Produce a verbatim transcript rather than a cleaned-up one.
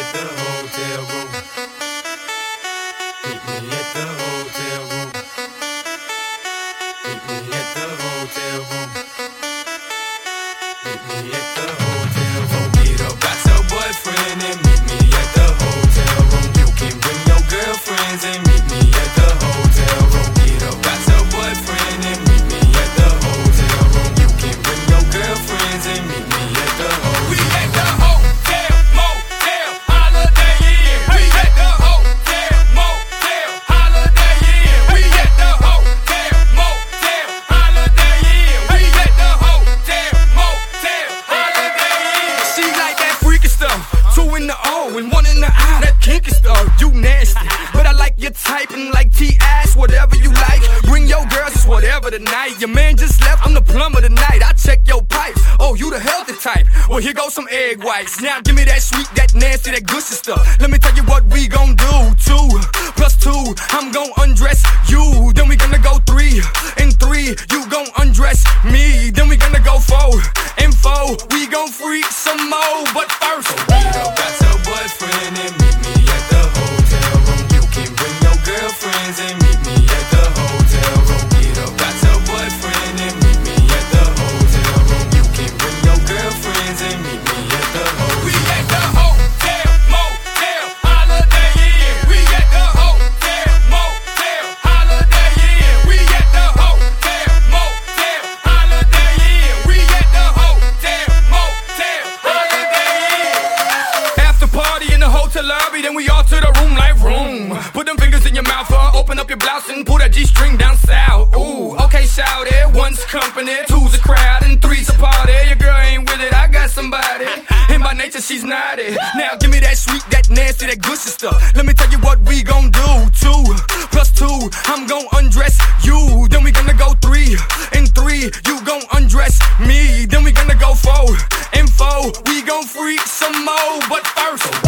at the hotel room. Meet me at the hotel room. Meet me at the hotel room. Meet me at the hotel room. Get up, got your boyfriend and meet me at the hotel room. You can bring your girlfriends and meet me at the hotel room. Get up, got your boyfriend and meet me at the hotel room. You can bring your girlfriends and meet me at the hotel room. We at the hotel, motel, Holiday Inn. We at the hotel, motel, Holiday Inn. We at the hotel, motel, Holiday Inn. We at the hotel, motel, Holiday Inn. She like that freaky stuff, two in the O and one in the I. That kinky stuff, you nasty, but I like your type and like T-ass, whatever you like. Bring your girls, it's whatever tonight. Your man just left, I'm the plumber tonight. I check your pipes, oh you the healthy type. Well here goes some egg whites. Now give me that sweet, that nasty, that gushy stuff. Let me tell you what we gon' do. Two plus two, I'm gon' undress you. Then we gonna go three and three, you gon' undress me. Then we gonna go four and four, we gon' freak some more. But first, meet up, got your boyfriend and meet me at the hotel room. You can bring your girlfriends and meet me at the hotel room. Get up, got your boyfriend and meet me at the hotel room. You can bring your girlfriends and meet me at the hotel room. We at the hotel, motel, Holiday Inn. We at the hotel, motel, Holiday Inn. We at the hotel, motel, Holiday Inn. We at the hotel, motel, Holiday Inn. After party in the hotel lobby, then we all to the room like room. Put them fingers in your mouth, uh, open up your blouse and pull that G-string down south. Ooh, okay, shout it. One's company, two's a crowd, and three's a party. Your girl ain't with it, I got somebody. And by nature, she's naughty. Now give me that sweet, that nasty, that gushy stuff. Let me tell you what we gon' do. Two plus two, I'm gon' undress you. Then we gonna go three and three, you gon' undress me. Then we gonna go four and four, we gon' freak some more. But first,